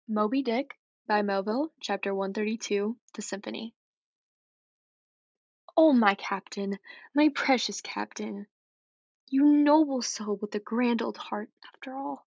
Moby Dick by Melville, Chapter 132, The Symphony. Oh, my captain, my precious captain, you noble soul with the grand old heart, after all.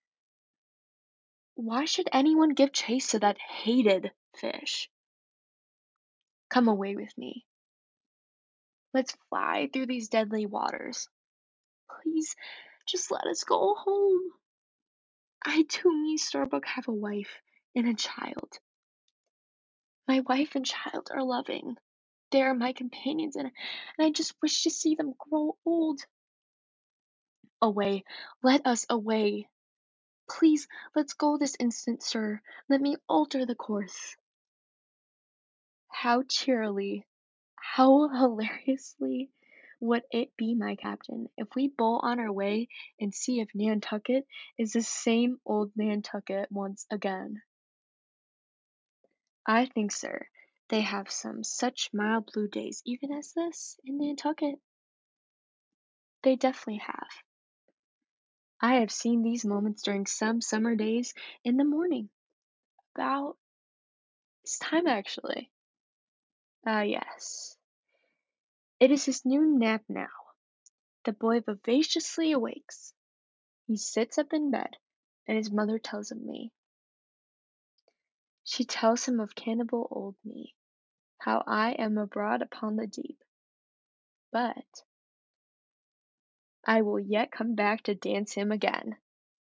Why should anyone give chase to that hated fish? Come away with me. Let's fly through these deadly waters. Please, just let us go home. I too, me Starbuck, have a wife and a child. My wife and child are loving. They are my companions, and I just wish to see them grow old. Away, let us away. Please, let's go this instant, sir. Let me alter the course. How cheerily, how hilariously would it be, my captain, if we bowl on our way and see if Nantucket is the same old Nantucket once again. I think, sir, they have some such mild blue days even as this in Nantucket. They definitely have. I have seen these moments during some summer days in the morning. About this time, actually. Yes. It is his noon nap now. The boy vivaciously awakes. He sits up in bed, and his mother tells of me. She tells him of cannibal old me, how I am abroad upon the deep. But I will yet come back to dance him again.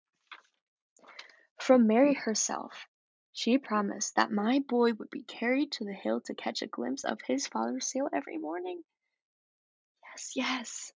From Mary herself, she promised that my boy would be carried to the hill to catch a glimpse of his father's sail every morning. Yes, yes.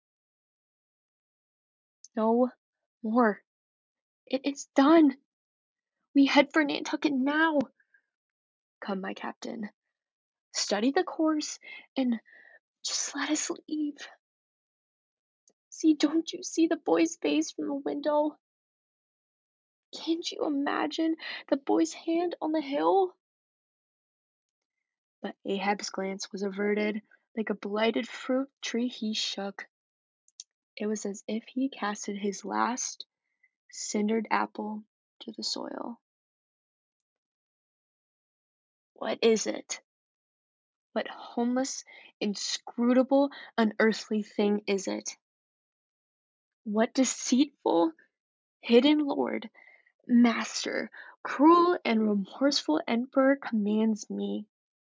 No more. It is done. We head for Nantucket now. Come, my captain. Study the course and just let us leave. See, don't you see the boy's face from the window? Can't you imagine the boy's hand on the hill? But Ahab's glance was averted. Like a blighted fruit tree he shook. It was as if he casted his last cindered apple to the soil. What is it? What homeless, inscrutable, unearthly thing is it? What deceitful, hidden lord, master, cruel and remorseful emperor commands me,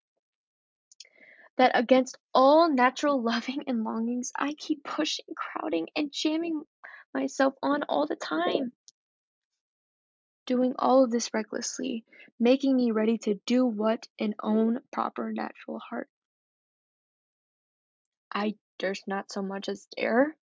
that against all natural loving and longings I keep pushing, crowding, and jamming myself on all the time? Doing all of this recklessly, making me ready to do what an own proper natural heart. I durst not so much as dare.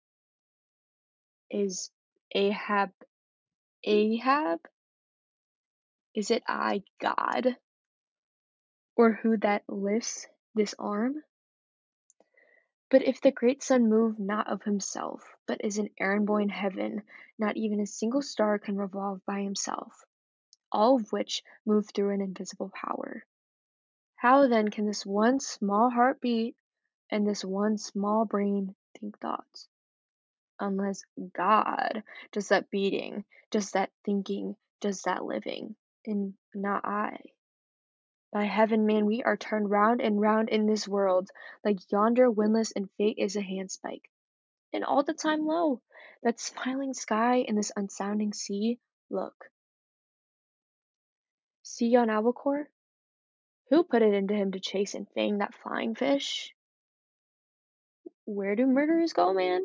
Is Ahab Ahab? Is it I, God? Or who that lifts this arm? But if the great sun move not of himself, but is an errand boy in heaven, not even a single star can revolve by himself, all of which move through an invisible power. How then can this one small heart beat, and this one small brain think thoughts? Unless God does that beating, does that thinking, does that living, and not I. By heaven, man, we are turned round and round in this world, like yonder windlass, and fate is a handspike. And all the time, lo, that smiling sky and this unsounding sea, look. See yon albacore? Who put it into him to chase and fang that flying fish? Where do murderers go, man?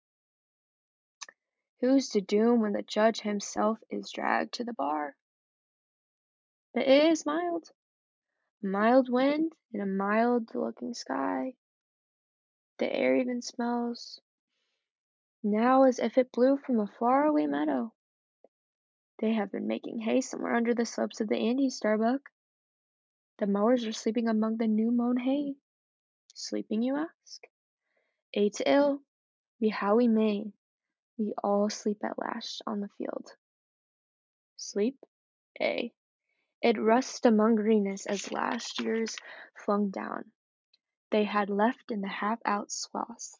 Who's to doom when the judge himself is dragged to the bar? But it is mild. Mild wind and a mild looking sky. The air even smells now as if it blew from a far-away meadow. They have been making hay somewhere under the slopes of the Andes, Starbuck. The mowers are sleeping among the new-mown hay. Sleeping, you ask? A to ill, we how we may, we all sleep at last on the field. Sleep? Eh. It rusts among greenness as last year's flung down. They had left in the half-out swaths.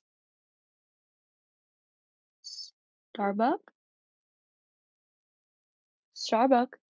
Starbuck? Starbuck,